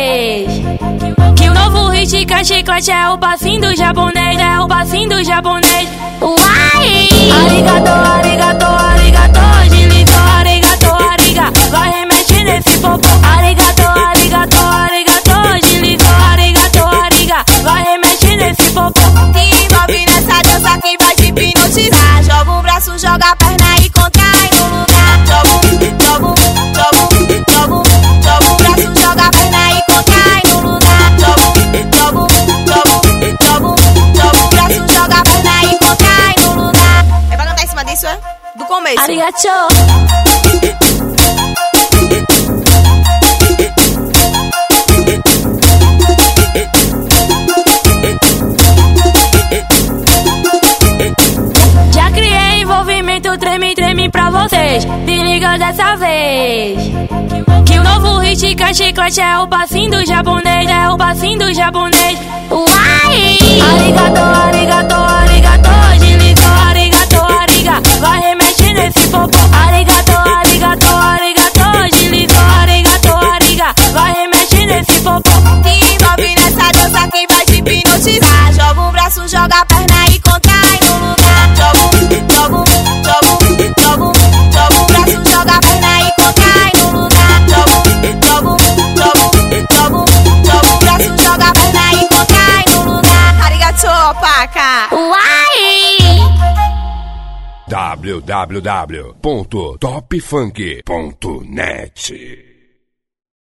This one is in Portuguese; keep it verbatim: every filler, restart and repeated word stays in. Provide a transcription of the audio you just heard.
vez. Que o novo hit que é chiclete é o passinho do japonês, é o passinho do japonês. Uai! Arigato, arigato, arigato, agilizou, arigato, ariga. Vai remexe nesse popô. Arigato, arigato, arigato, agilizou, arigato, ariga. Vai remexe nesse popô. Se envolve nessa dança quem vai te hipnotizar. Joga o braço, joga a perna e contrai no lugar. Joga um, joga um, joga um, joga um, joga o braço, joga a perna e contrai no lugar. Joga um, joga um, joga um, joga um, joga o braço, joga a perna e contrai no lugar. É pra cantar em cima disso, é? Do começo. Arigato. Já criei envolvimento, treme, treme pra vocês. Se liga dessa vez. Que o novo hit que é chiclete é o passinho do japonês, é o passinho do japonês. Uai! Arigato, arigato, arigato, agilizou, arigato, ariga. Vai remexe nesse popô. Arigato, arigato, arigato, agilizou, arigato, ariga. Vai remexe nesse popô. Se envolve nessa dança quem vai te hipnotizar. Joga o braço, joga a perna e contrai no lugar. Joga um, joga um, joga um, joga um, joga o braço, joga a perna e contrai no lugar. Joga um, joga um, joga um, joga um, joga o braço, joga a perna e contrai no lugar. Arigato, paca. Uai! w w w ponto top funk ponto net